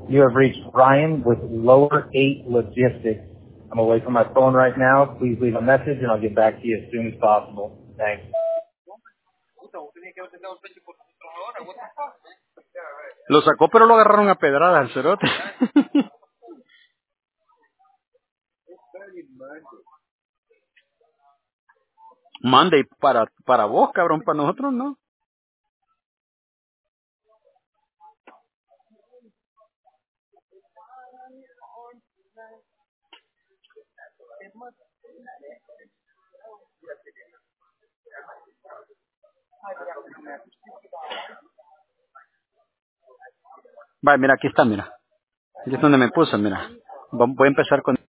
You have reached Ryan with Lower 8 Logistics. I'm away from my phone right now. Please leave a message and I'll get back to you as soon as possible. Thanks. Lo sacó, pero lo agarraron a pedradas al cerote. Monday para vos, cabrón, para nosotros, ¿no? Vale, mira, aquí está, mira. Aquí es donde me puse, mira. Voy a empezar con...